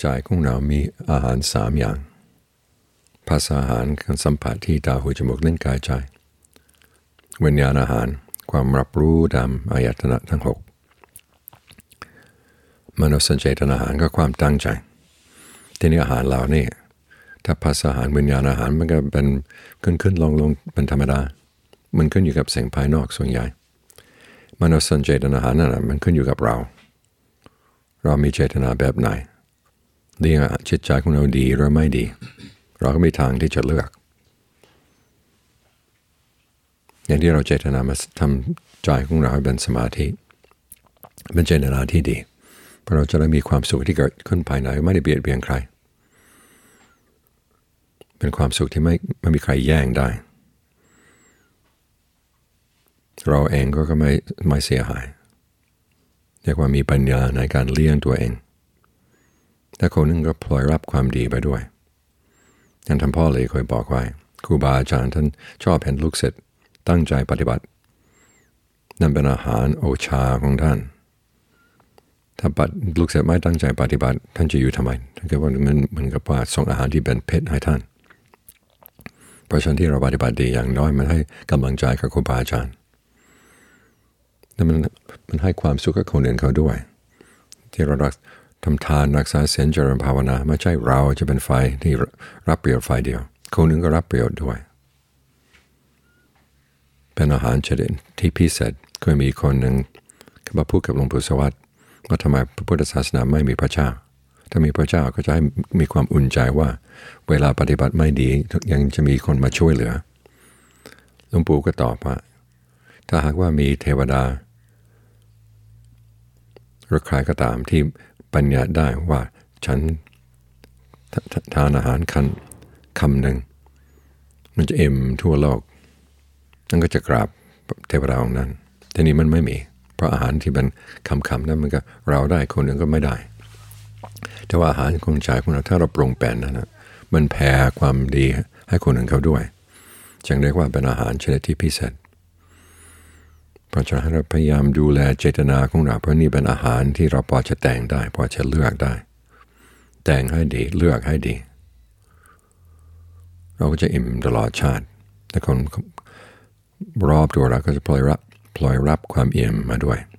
ใจของเรามีอาหาร3อย่างภาษาอาหารการสัมผัสที่ตาหูจมูกลิ้นกายใจวิญญาณอาหารความรับรู้ตามอายตนะทั้ง6มโนสัญเจตนาอาหารก็ความตั้งใจทีนี้อาหารเหล่านี้ถ้าภาษาอาหารวิญญาณอาหารมันก็เป็นขึ้นลงเป็นธรรมดามันขึ้นอยู่กับสิ่งภายนอกส่วนใหญ่มโนสัญเจตนาอาหารนั่นแหละมันขึ้นอยู่กับเรามีเจตนาแบบไหนเลี้ยงจิตใจของเราดีหรือไม่ดีเราก็มีทางที่จะเลือกอย่างที่เราเจตนามาทำใจของเราให้เป็นสมาธิเป็นเจตนาที่ดีเพราะเราจะได้มีความสุขที่เกิดขึ้นภายในไม่ได้เบียดเบียนใครเป็นความสุขที่ไม่มีใครแย่งได้เราเองก็ไม่เสียหายเรียกว่ามีปัญญาในการเลี้ยงตัวเองแต่คนนึงก็พลอยรับความดีไปด้วยท่านพ่อเลยเคยบอกไว้ครูบาอาจารย์ท่านชอบเห็นลูกศิษย์ตั้งใจปฏิบัตินั่นเป็นอาหารโอชาของท่านถ้าลูกศิษย์ไม่ตั้งใจปฏิบัติท่านจะอยู่ทำไมท่านก็ว่ามันเหมือนกับว่าส่งอาหารที่เป็นเพชรให้ท่านเพราะฉะนั้นที่เราปฏิบัติดีอย่างน้อยมันให้กำลังใจกับครูบาอาจารย์แล้วมันให้ความสุขกับคนอื่นเขาด้วยที่เราทำทานรักษาศีลเจริญภาวนาไม่ใช่เราจะเป็นฝ่ายที่รับประโยชน์ฝ่ายเดียวคนนึงก็รับประโยชน์ด้วยเป็นอาหารชนิดที่พิเศษเคยมีคนหนึ่งเขามาพูดกับหลวงปู่สวัสดิ์ว่าทำไมพระพุทธศาสนาไม่มีพระเจ้าถ้ามีพระเจ้าก็จะให้มีความอุ่นใจว่าเวลาปฏิบัติไม่ดียังจะมีคนมาช่วยเหลือหลวงปู่ก็ตอบว่าถ้าหากว่ามีเทวดาหรือใครก็ตามที่ปัญญาได้ว่าฉันทานอาหารคำหนึ่งมันจะเอ็มทั่วโลกนั่นก็จะกราบเทวดาองค์นั้นทีนี้มันไม่มีเพราะอาหารที่เป็นคำนั้นมันก็เราได้คนหนึ่งก็ไม่ได้แต่ว่าอาหารของใจของเราถ้าเราปรุงแปลงนะมันแผ่ความดีให้คนอื่นเขาด้วยจึงเรียกว่าเป็นอาหารชนิดที่พิเศษเพราะฉะนั้นเราพยายามดูแลเจตนาของเราเพราะนี่เป็นอาหารที่เราพอจะแต่งได้พอจะเลือกได้แต่งให้ดีเลือกให้ดีเราก็จะอิ่มตลอดชาติแต่คนรอบตัวเราก็จะพลอยรับความอิ่มมาด้วย